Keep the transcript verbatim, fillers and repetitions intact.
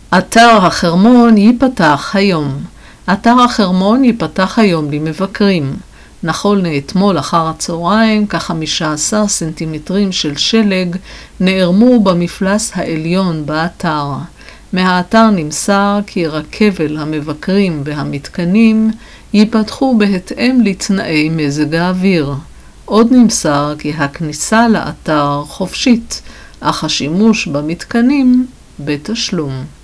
אתר החרמון ייפתח היום. אתר החרמון ייפתח היום למבקרים. נכון לאתמול אחר הצהריים, כ-חמישה עשר סנטימטרים של שלג נערמו במפלס העליון באתר. מהאתר נמסר כי רכבל המבקרים והמתקנים ייפתחו בהתאם לתנאי מזג האוויר. עוד נמסר כי הכניסה לאתר חופשית, אך השימוש במתקנים בתשלום.